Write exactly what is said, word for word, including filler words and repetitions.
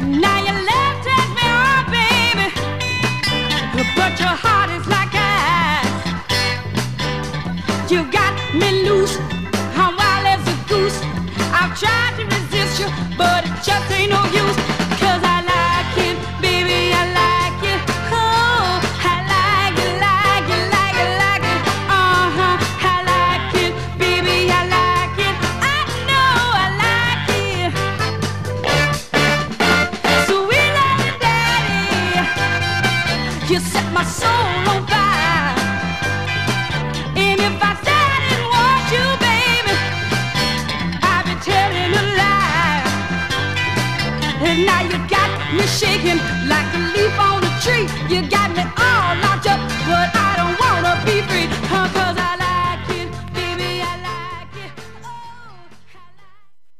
Now your left takes me on, baby, but your heart is like ice. You got me loose, I'm wild as a goose. I've tried to resist you, but it just ain't no use. 'Cause I like it, baby, I like it. Oh, I like it, like it, like it, like it. Uh-huh, I like it, baby, I like it. I know I like it. Sweet little daddy, you set my soul on fire. And if I said I didn't want you, baby, I'd be telling a lie. And now you got me shaking like a leaf on a tree. You got me all